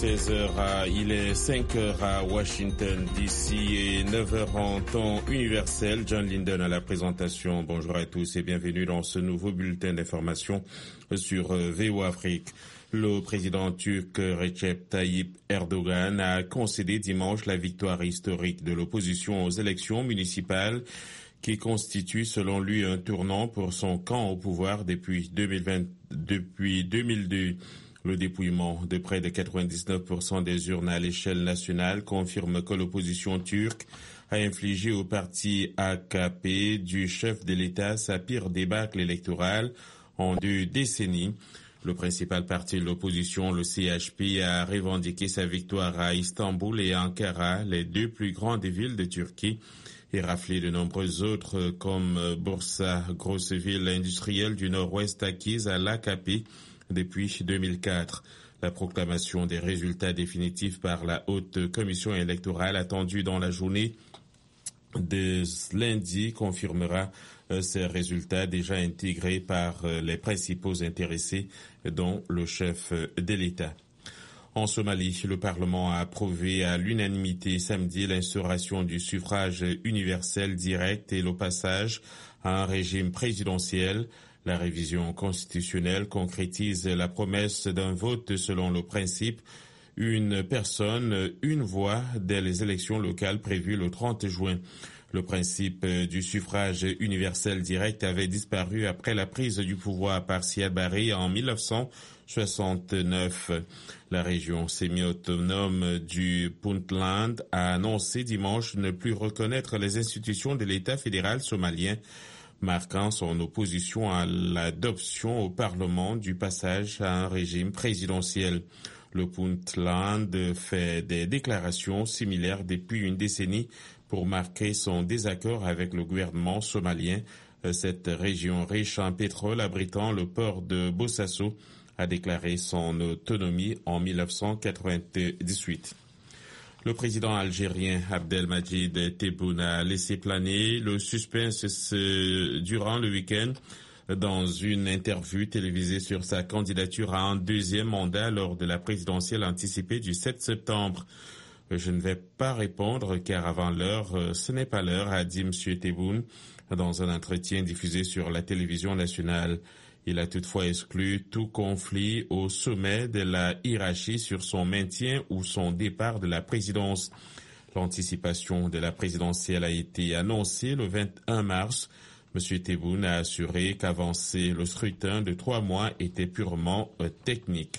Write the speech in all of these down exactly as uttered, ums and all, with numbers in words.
seize heures, à, il est cinq heures à Washington D C et neuf heures en temps universel. John Linden à la présentation. Bonjour à tous et bienvenue dans ce nouveau bulletin d'information sur V O Afrique. Le président turc Recep Tayyip Erdogan a concédé dimanche la victoire historique de l'opposition aux élections municipales qui constitue selon lui un tournant pour son camp au pouvoir depuis deux mille vingt, depuis deux mille deux. Le dépouillement de près de quatre-vingt-dix-neuf pour cent des urnes à l'échelle nationale confirme que l'opposition turque a infligé au parti A K P du chef de l'État sa pire débâcle électorale en deux décennies. Le principal parti de l'opposition, le C H P, a revendiqué sa victoire à Istanbul et Ankara, les deux plus grandes villes de Turquie, et raflé de nombreuses autres comme Bursa, grosse ville industrielle du nord-ouest acquise à l'A K P depuis deux mille quatre. La proclamation des résultats définitifs par la haute commission électorale attendue dans la journée de lundi confirmera ces résultats déjà intégrés par les principaux intéressés, dont le chef de l'État. En Somalie, le Parlement a approuvé à l'unanimité samedi l'instauration du suffrage universel direct et le passage à un régime présidentiel. La révision constitutionnelle concrétise la promesse d'un vote selon le principe une personne, une voix dès les élections locales prévues le trente juin. Le principe du suffrage universel direct avait disparu après la prise du pouvoir par Siad Barre en mille neuf cent soixante-neuf. La région semi-autonome du Puntland a annoncé dimanche ne plus reconnaître les institutions de l'État fédéral somalien, marquant son opposition à l'adoption au Parlement du passage à un régime présidentiel. Le Puntland fait des déclarations similaires depuis une décennie pour marquer son désaccord avec le gouvernement somalien. Cette région riche en pétrole abritant le port de Bosaso a déclaré son autonomie en mille neuf cent quatre-vingt-dix-huit. Le président algérien Abdelmadjid Tebboune a laissé planer le suspense ce, durant le week-end dans une interview télévisée sur sa candidature à un deuxième mandat lors de la présidentielle anticipée du sept septembre. Je ne vais pas répondre car avant l'heure, ce n'est pas l'heure, a dit M. Tebboune dans un entretien diffusé sur la télévision nationale. Il a toutefois exclu tout conflit au sommet de la hiérarchie sur son maintien ou son départ de la présidence. L'anticipation de la présidentielle a été annoncée le vingt et un mars. M. Tebboune a assuré qu'avancer le scrutin de trois mois était purement euh, technique.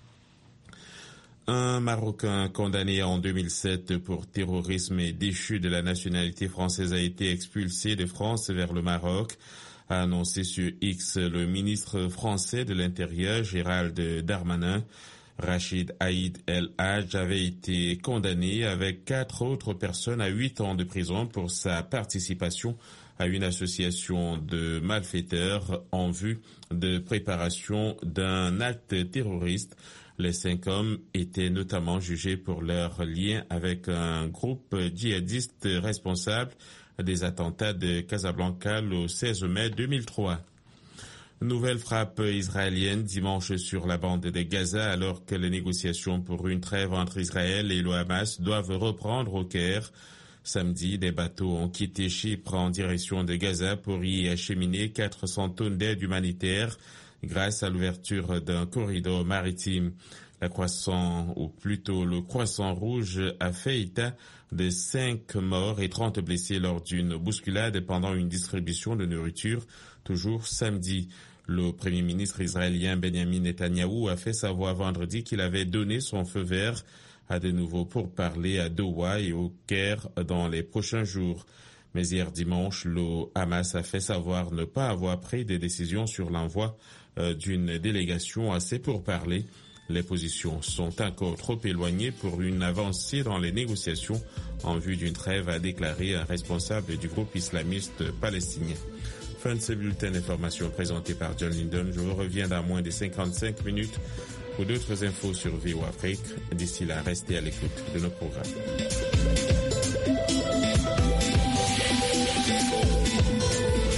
Un Marocain condamné en deux mille sept pour terrorisme et déchu de la nationalité française a été expulsé de France vers le Maroc, a annoncé sur X le ministre français de l'Intérieur, Gérald Darmanin. Rachid Aïd El Hadj avait été condamné avec quatre autres personnes à huit ans de prison pour sa participation à une association de malfaiteurs en vue de préparation d'un acte terroriste. Les cinq hommes étaient notamment jugés pour leur lien avec un groupe djihadiste responsable des attentats de Casablanca le seize mai deux mille trois. Nouvelle frappe israélienne dimanche sur la bande de Gaza alors que les négociations pour une trêve entre Israël et le Hamas doivent reprendre au Caire. Samedi, des bateaux ont quitté Chypre en direction de Gaza pour y acheminer quatre cents tonnes d'aide humanitaire grâce à l'ouverture d'un corridor maritime. La croissant, ou plutôt le Croissant Rouge, a fait état de cinq morts et trente blessés lors d'une bousculade pendant une distribution de nourriture, toujours samedi. Le premier ministre israélien Benjamin Netanyahou a fait savoir vendredi qu'il avait donné son feu vert à de nouveau pourparlers à Doha et au Caire dans les prochains jours. Mais hier dimanche, le Hamas a fait savoir ne pas avoir pris de décision sur l'envoi euh, d'une délégation à ces pourparlers. Les positions sont encore trop éloignées pour une avancée dans les négociations en vue d'une trêve, a déclaré un responsable du groupe islamiste palestinien. Fin de ce bulletin d'information présenté par John Linden. Je vous reviens dans moins de cinquante-cinq minutes pour d'autres infos sur V O Afrique. D'ici là, restez à l'écoute de nos programmes.